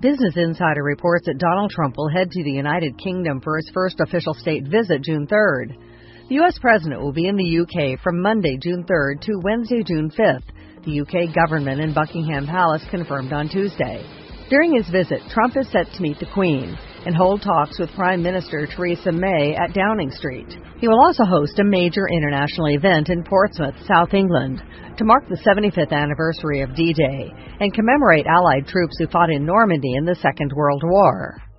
Business Insider reports that Donald Trump will head to the United Kingdom for his first official state visit June 3rd. The U.S. President will be in the U.K. from Monday, June 3rd to Wednesday, June 5th. The U.K. government in Buckingham Palace confirmed on Tuesday. During his visit, Trump is set to meet the Queen and hold talks with Prime Minister Theresa May at Downing Street. He will also host a major international event in Portsmouth, South England, to mark the 75th anniversary of D-Day and commemorate Allied troops who fought in Normandy in the Second World War.